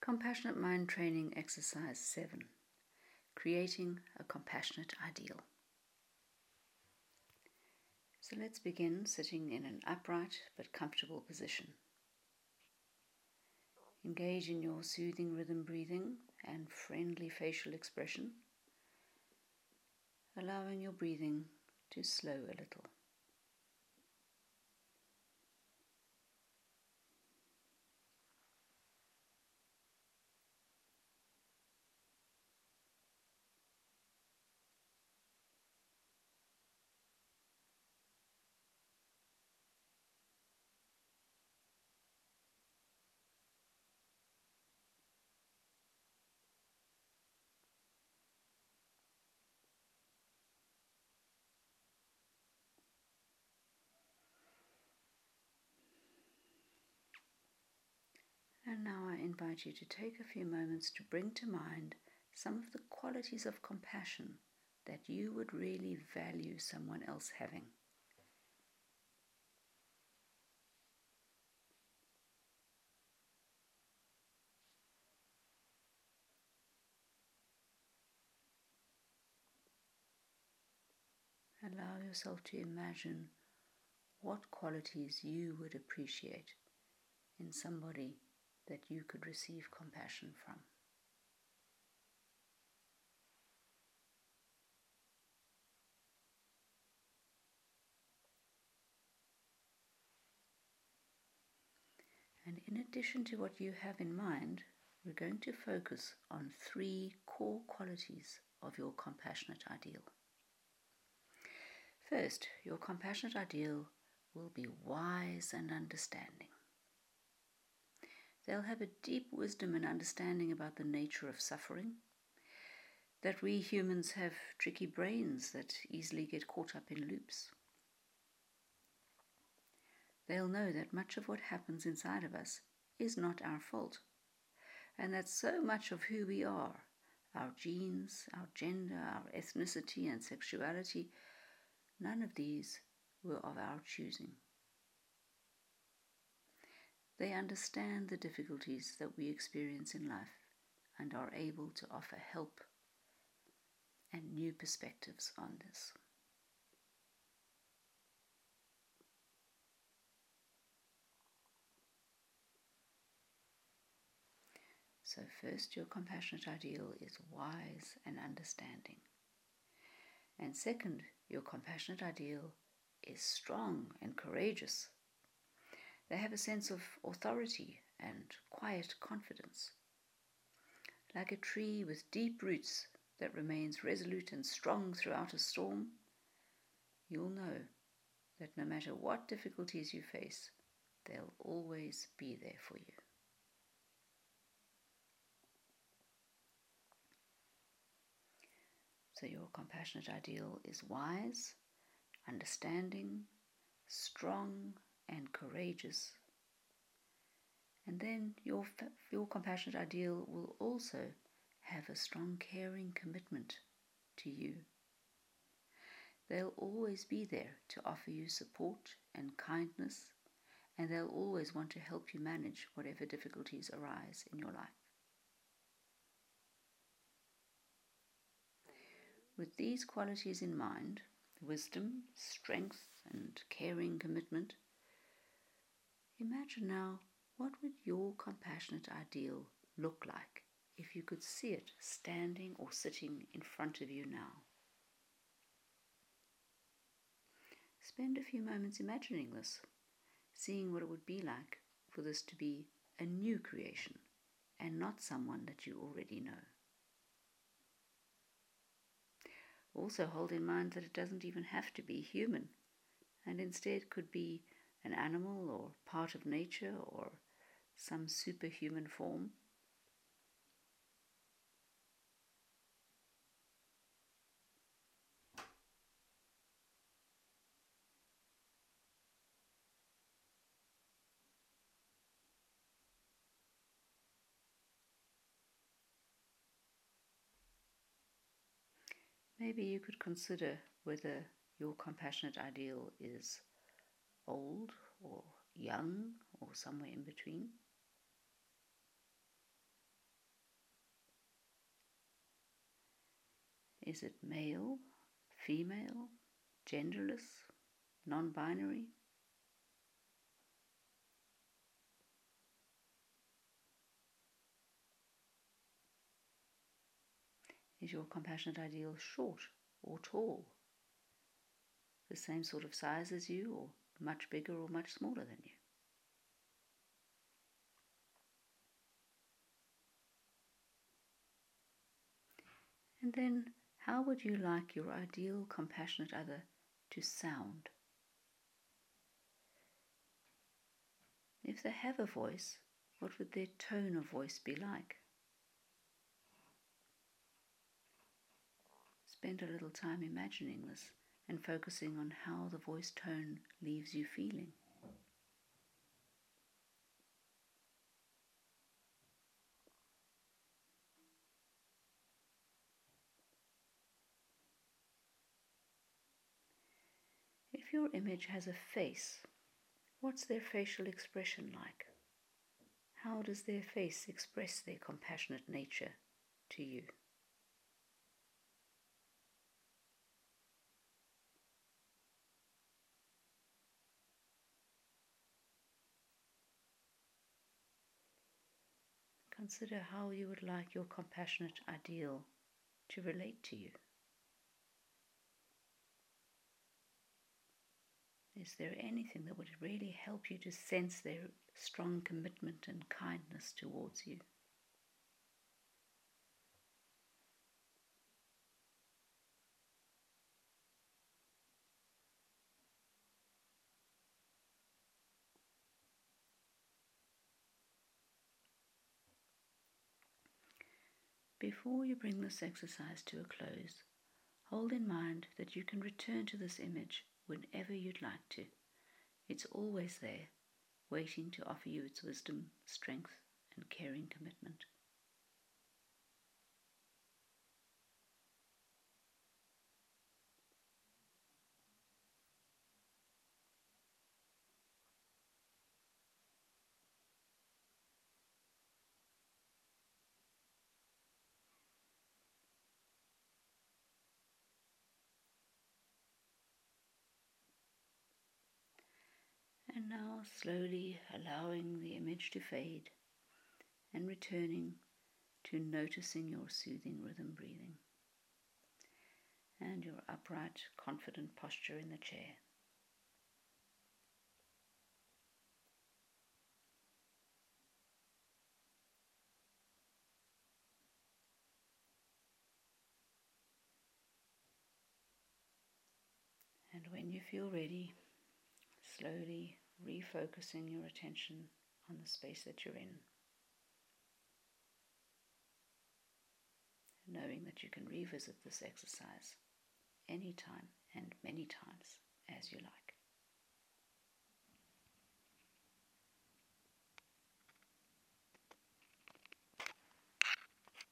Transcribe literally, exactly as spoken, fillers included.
Compassionate Mind Training Exercise seven. Creating a Compassionate Ideal. So let's begin sitting in an upright but comfortable position. Engage in your soothing rhythm breathing and friendly facial expression, allowing your breathing to slow a little. And now I invite you to take a few moments to bring to mind some of the qualities of compassion that you would really value someone else having. Allow yourself to imagine what qualities you would appreciate in somebody that you could receive compassion from. And in addition to what you have in mind, we're going to focus on three core qualities of your compassionate ideal. First, your compassionate ideal will be wise and understanding. They'll have a deep wisdom and understanding about the nature of suffering, that we humans have tricky brains that easily get caught up in loops. They'll know that much of what happens inside of us is not our fault, and that so much of who we are, our genes, our gender, our ethnicity and sexuality, none of these were of our choosing. They understand the difficulties that we experience in life and are able to offer help and new perspectives on this. So first, your compassionate ideal is wise and understanding. And second, your compassionate ideal is strong and courageous. They have a sense of authority and quiet confidence. Like a tree with deep roots that remains resolute and strong throughout a storm, you'll know that no matter what difficulties you face, they'll always be there for you. So your compassionate ideal is wise, understanding, strong, and courageous. And then your, your compassionate ideal will also have a strong caring commitment to you. They'll always be there to offer you support and kindness, and they'll always want to help you manage whatever difficulties arise in your life. With these qualities in mind, wisdom, strength, and caring commitment, imagine now what would your compassionate ideal look like if you could see it standing or sitting in front of you now. Spend a few moments imagining this, seeing what it would be like for this to be a new creation and not someone that you already know. Also hold in mind that it doesn't even have to be human, and instead could be an animal or part of nature or some superhuman form. Maybe you could consider whether your compassionate ideal is old or young or somewhere in between. Is it male, female, genderless, non-binary? Is your compassionate ideal short or tall? The same sort of size as you, or much bigger or much smaller than you? And then, how would you like your ideal compassionate other to sound? If they have a voice, what would their tone of voice be like? Spend a little time imagining this and focusing on how the voice tone leaves you feeling. If your image has a face, what's their facial expression like? How does their face express their compassionate nature to you? Consider how you would like your compassionate ideal to relate to you. Is there anything that would really help you to sense their strong commitment and kindness towards you? Before you bring this exercise to a close, hold in mind that you can return to this image whenever you'd like to. It's always there, waiting to offer you its wisdom, strength, and caring commitment. And now slowly allowing the image to fade and returning to noticing your soothing rhythm breathing and your upright, confident posture in the chair. And when you feel ready, slowly refocusing your attention on the space that you're in, knowing that you can revisit this exercise anytime and many times.